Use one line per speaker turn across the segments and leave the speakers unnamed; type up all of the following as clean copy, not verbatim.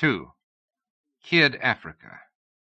2. Kid Africa.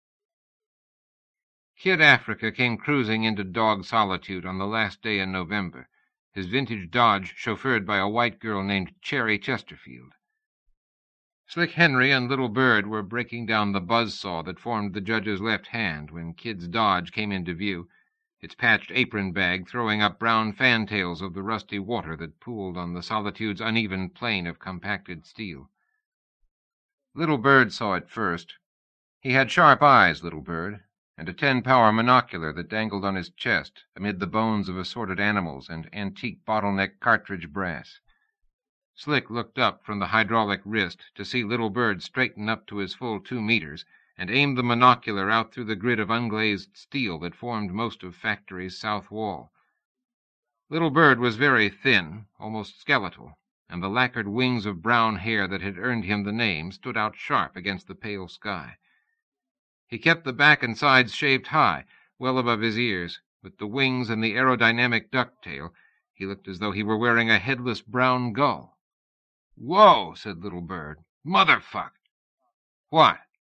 Kid Africa came cruising into Dog Solitude on the last day in November, his vintage Dodge chauffeured by a white girl named Cherry Chesterfield. Slick Henry and Little Bird were breaking down the buzzsaw that formed the judge's left hand when Kid's Dodge came into view, its patched apron bag throwing up brown fantails of the rusty water that pooled on the Solitude's uneven plain of compacted steel. Little Bird saw it first. He had sharp eyes, Little Bird, and a 10-power monocular that dangled on his chest amid the bones of assorted animals and antique bottleneck cartridge brass. Slick looked up from the hydraulic wrist to see Little Bird straighten up to his full 2 meters and aim the monocular out through the grid of unglazed steel that formed most of Factory's south wall. Little Bird was very thin, almost skeletal, and the lacquered wings of brown hair that had earned him the name stood out sharp against the pale sky. He kept the back and sides shaved high, well above his ears. With the wings and the aerodynamic ducktail, he looked as though he were wearing a headless brown gull. "Whoa," said Little Bird. "Motherfuck!" "What?"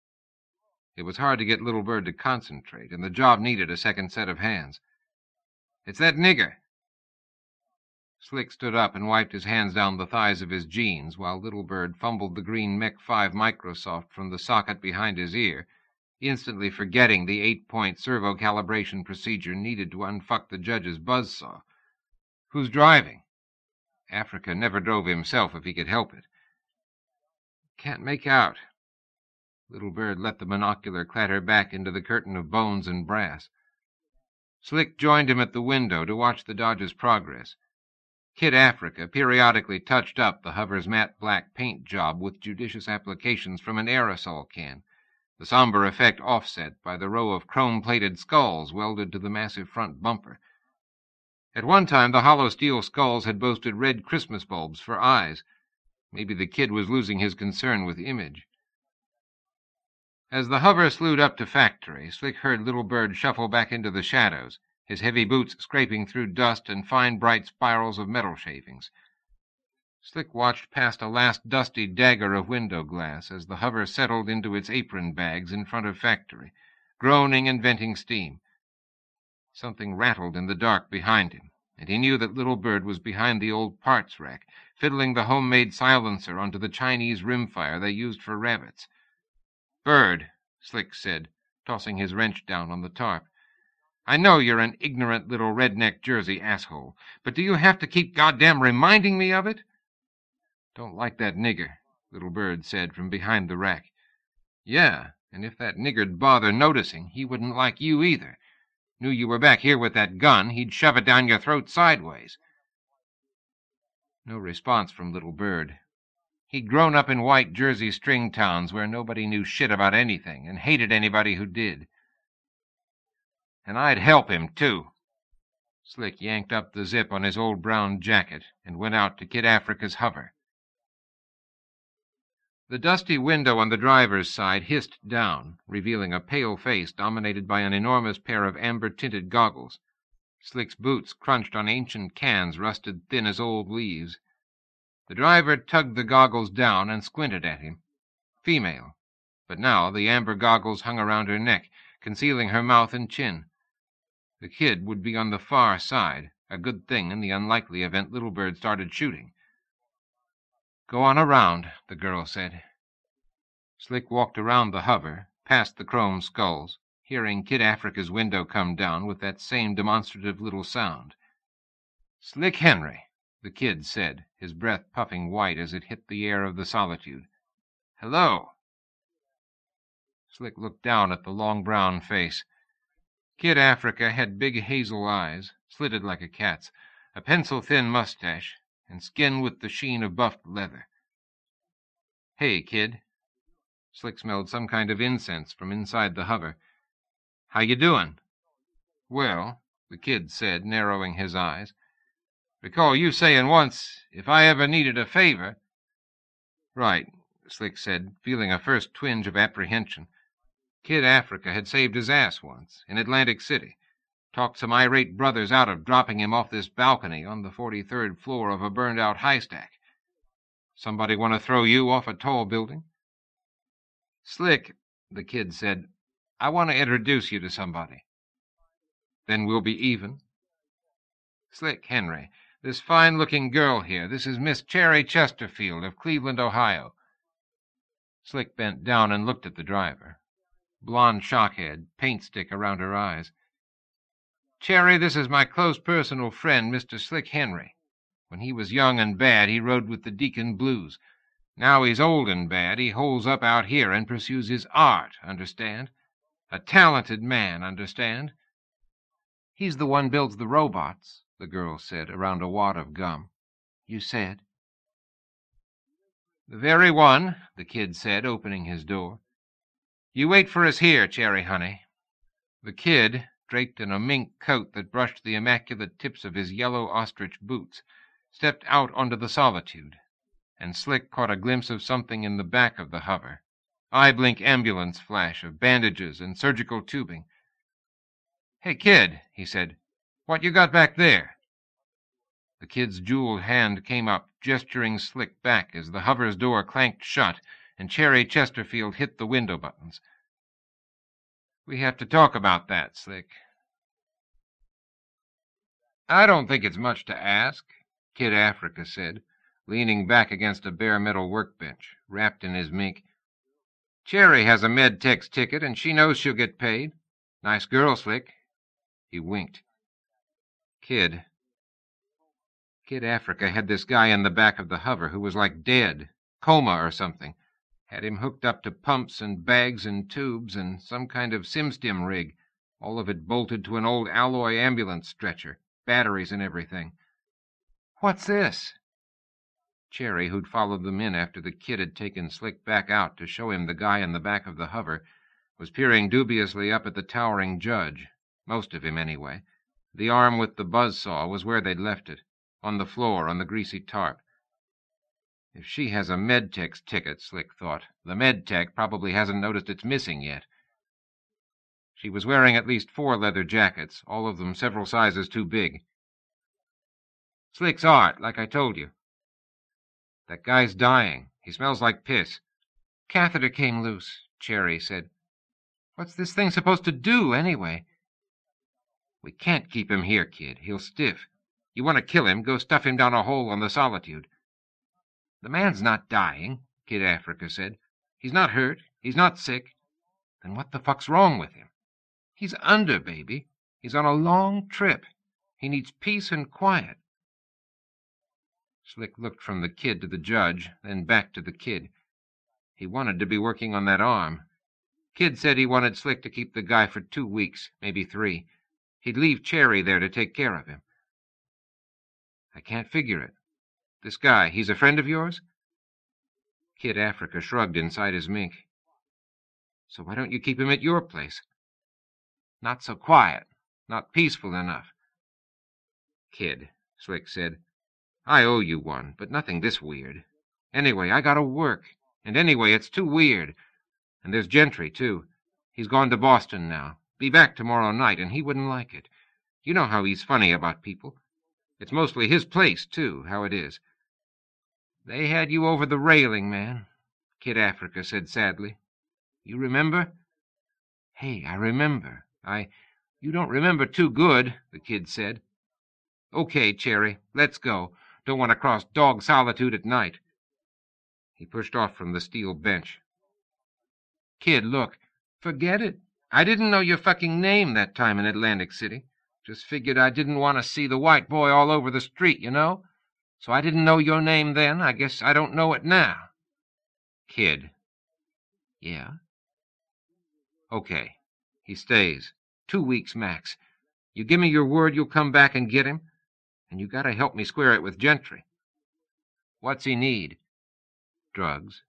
It was hard to get Little Bird to concentrate, and the job needed a second set of hands. "It's that nigger." Slick stood up and wiped his hands down the thighs of his jeans while Little Bird fumbled the green Mech 5 Microsoft from the socket behind his ear, instantly forgetting the 8-point servo calibration procedure needed to unfuck the judge's buzzsaw. "Who's driving?" Africa never drove himself if he could help it. "Can't make out." Little Bird let the monocular clatter back into the curtain of bones and brass. Slick joined him at the window to watch the Dodge's progress. Kid Africa periodically touched up the hover's matte black paint job with judicious applications from an aerosol can, the somber effect offset by the row of chrome-plated skulls welded to the massive front bumper. At one time, the hollow steel skulls had boasted red Christmas bulbs for eyes. Maybe the kid was losing his concern with image. As the hover slewed up to Factory, Slick heard Little Bird shuffle back into the shadows, his heavy boots scraping through dust and fine bright spirals of metal shavings. Slick watched past a last dusty dagger of window glass as the hover settled into its apron bags in front of Factory, groaning and venting steam. Something rattled in the dark behind him, and he knew that Little Bird was behind the old parts rack, fiddling the homemade silencer onto the Chinese rimfire they used for rabbits. "Bird," Slick said, tossing his wrench down on the tarp, "I know you're an ignorant little redneck Jersey asshole, but do you have to keep goddamn reminding me of it?" "Don't like that nigger," Little Bird said from behind the rack. "Yeah, and if that nigger'd bother noticing, he wouldn't like you either. Knew you were back here with that gun, he'd shove it down your throat sideways." No response from Little Bird. He'd grown up in white Jersey string towns where nobody knew shit about anything and hated anybody who did. "And I'd help him, too." Slick yanked up the zip on his old brown jacket and went out to Kid Africa's hover. The dusty window on the driver's side hissed down, revealing a pale face dominated by an enormous pair of amber-tinted goggles. Slick's boots crunched on ancient cans rusted thin as old leaves. The driver tugged the goggles down and squinted at him. Female, but now the amber goggles hung around her neck, concealing her mouth and chin. The kid would be on the far side, a good thing in the unlikely event Little Bird started shooting. "Go on around," the girl said. Slick walked around the hover, past the chrome skulls, hearing Kid Africa's window come down with that same demonstrative little sound. "Slick Henry," the kid said, his breath puffing white as it hit the air of the Solitude. "Hello." Slick looked down at the long brown face. Kid Africa had big hazel eyes, slitted like a cat's, a pencil-thin mustache, and skin with the sheen of buffed leather. "Hey, kid." Slick smelled some kind of incense from inside the hover. "How you doing?" "Well," the kid said, narrowing his eyes. "Recall you saying once, if I ever needed a favor—" "Right," Slick said, feeling a first twinge of apprehension. Kid Africa had saved his ass once, in Atlantic City. Talked some irate brothers out of dropping him off this balcony on the 43rd floor of a burned-out high stack. "Somebody want to throw you off a tall building?" Slick, the kid said, I want to introduce you to somebody. Then we'll be even? Slick Henry, this fine-looking girl here, this is Miss Cherry Chesterfield of Cleveland, Ohio. Slick bent down and looked at the driver. Blonde shockhead, paint stick around her eyes. Cherry, this is my close personal friend, Mr. Slick Henry. When he was young and bad, he rode with the Deacon Blues. Now he's old and bad, he holes up out here and pursues his art, understand? A talented man, understand? He's the one builds the robots, the girl said, around a wad of gum. You said? The very one, the kid said, opening his door. You wait for us here, Cherry honey. The kid, draped in a mink coat that brushed the immaculate tips of his yellow ostrich boots, stepped out onto the solitude, and Slick caught a glimpse of something in the back of the hover. Eye-blink ambulance flash of bandages and surgical tubing. Hey, kid, he said, what you got back there? The kid's jeweled hand came up, gesturing Slick back as the hover's door clanked shut and Cherry Chesterfield hit the window buttons. We have to talk about that, Slick. I don't think it's much to ask, Kid Africa said, leaning back against a bare metal workbench, wrapped in his mink. Cherry has a Med-Tex ticket, and she knows she'll get paid. Nice girl, Slick. He winked. Kid Africa had this guy in the back of the hover who was like dead, coma or something. Had him hooked up to pumps and bags and tubes and some kind of sim-stim rig, all of it bolted to an old alloy ambulance stretcher, batteries and everything. What's this? Cherry, who'd followed them in after the kid had taken Slick back out to show him the guy in the back of the hover, was peering dubiously up at the towering judge, most of him anyway. The arm with the buzzsaw was where they'd left it, on the floor on the greasy tarp. If she has a Med-Tex ticket, Slick thought, the Med-Tech probably hasn't noticed it's missing yet. She was wearing at least 4 leather jackets, all of them several sizes too big. Slick's art, like I told you. That guy's dying. He smells like piss. Catheter came loose, Cherry said. What's this thing supposed to do, anyway? We can't keep him here, kid. He'll stiff. You want to kill him, go stuff him down a hole on the Solitude. The man's not dying, Kid Africa said. He's not hurt. He's not sick. Then what the fuck's wrong with him? He's under, baby. He's on a long trip. He needs peace and quiet. Slick looked from the kid to the judge, then back to the kid. He wanted to be working on that arm. Kid said he wanted Slick to keep the guy for 2 weeks, maybe 3. He'd leave Cherry there to take care of him. I can't figure it. This guy, he's a friend of yours? Kid Africa shrugged inside his mink. So why don't you keep him at your place? Not so quiet, not peaceful enough. Kid, Slick said, I owe you one, but nothing this weird. Anyway, I gotta work. And anyway, it's too weird. And there's Gentry, too. He's gone to Boston now. Be back tomorrow night, and he wouldn't like it. You know how he's funny about people. It's mostly his place, too, how it is. They had you over the railing, man, Kid Africa said sadly. You remember? Hey, I remember. You don't remember too good, the kid said. Okay, Cherry, let's go. Don't want to cross Dog Solitude at night. He pushed off from the steel bench. Kid, look, forget it. I didn't know your fucking name that time in Atlantic City. Just figured I didn't want to see the white boy all over the street, you know? So I didn't know your name then. I guess I don't know it now. Kid. Yeah? Okay. He stays. 2 weeks max. You give me your word you'll come back and get him? And you gotta help me square it with Gentry. What's he need? Drugs.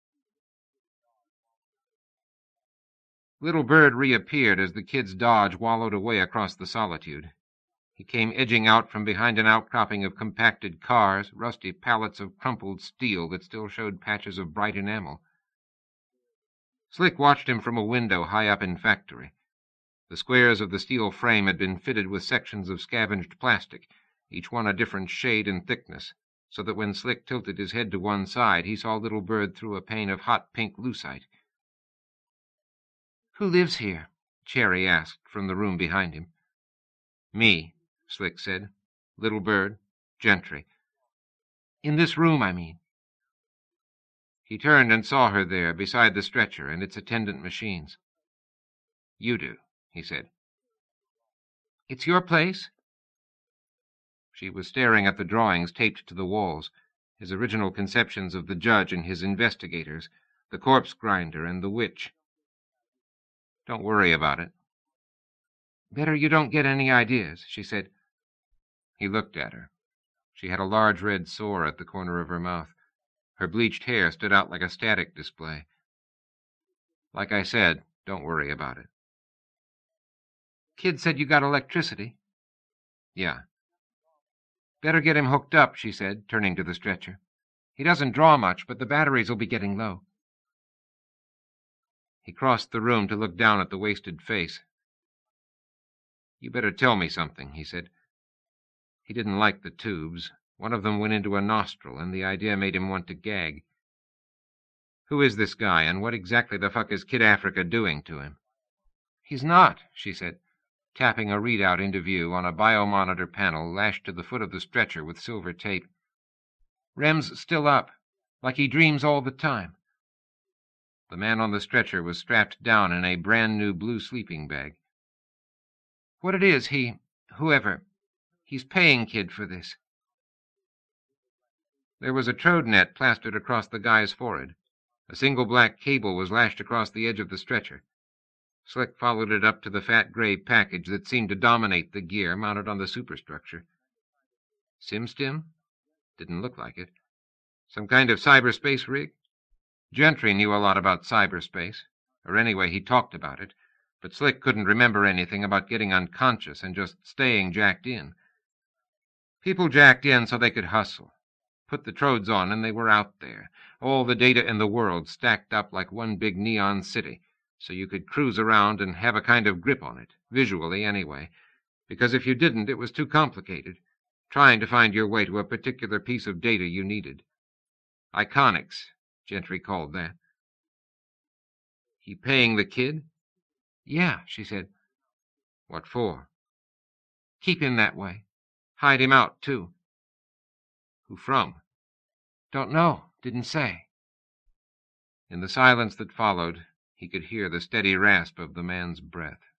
Little Bird reappeared as the kid's Dodge wallowed away across the Solitude. He came edging out from behind an outcropping of compacted cars, rusty pallets of crumpled steel that still showed patches of bright enamel. Slick watched him from a window high up in factory. The squares of the steel frame had been fitted with sections of scavenged plastic, each one a different shade and thickness, so that when Slick tilted his head to one side, he saw Little Bird through a pane of hot pink lucite. "Who lives here?" Cherry asked from the room behind him. "Me," Slick said. "Little Bird, Gentry." "In this room, I mean." He turned and saw her there beside the stretcher and its attendant machines. "You do," he said. "It's your place?" She was staring at the drawings taped to the walls, his original conceptions of the judge and his investigators, the corpse grinder and the witch. "Don't worry about it." "Better you don't get any ideas," she said. He looked at her. She had a large red sore at the corner of her mouth. Her bleached hair stood out like a static display. "Like I said, don't worry about it." "Kid said you got electricity." "Yeah." "Better get him hooked up," she said, turning to the stretcher. "He doesn't draw much, but the batteries will be getting low." He crossed the room to look down at the wasted face. "You better tell me something," he said. He didn't like the tubes. One of them went into a nostril, and the idea made him want to gag. "Who is this guy, and what exactly the fuck is Kid Africa doing to him?" "He's not," she said, tapping a readout into view on a biomonitor panel lashed to the foot of the stretcher with silver tape. "Rem's still up, like he dreams all the time." The man on the stretcher was strapped down in a brand-new blue sleeping bag. "What it is, whoever, he's paying Kid for this." There was a trode net plastered across the guy's forehead. A single black cable was lashed across the edge of the stretcher. Slick followed it up to the fat gray package that seemed to dominate the gear mounted on the superstructure. SimStim? Didn't look like it. Some kind of cyberspace rig? Gentry knew a lot about cyberspace, or anyway, he talked about it, but Slick couldn't remember anything about getting unconscious and just staying jacked in. People jacked in so they could hustle. Put the trodes on and they were out there. All the data in the world stacked up like one big neon city, so you could cruise around and have a kind of grip on it, visually anyway, because if you didn't, it was too complicated, trying to find your way to a particular piece of data you needed. Iconics, Gentry called that. "He paying the kid?" "Yeah," she said. "What for?" "Keep him that way. Hide him out, too." "Who from?" "Don't know. Didn't say." In the silence that followed, he could hear the steady rasp of the man's breath.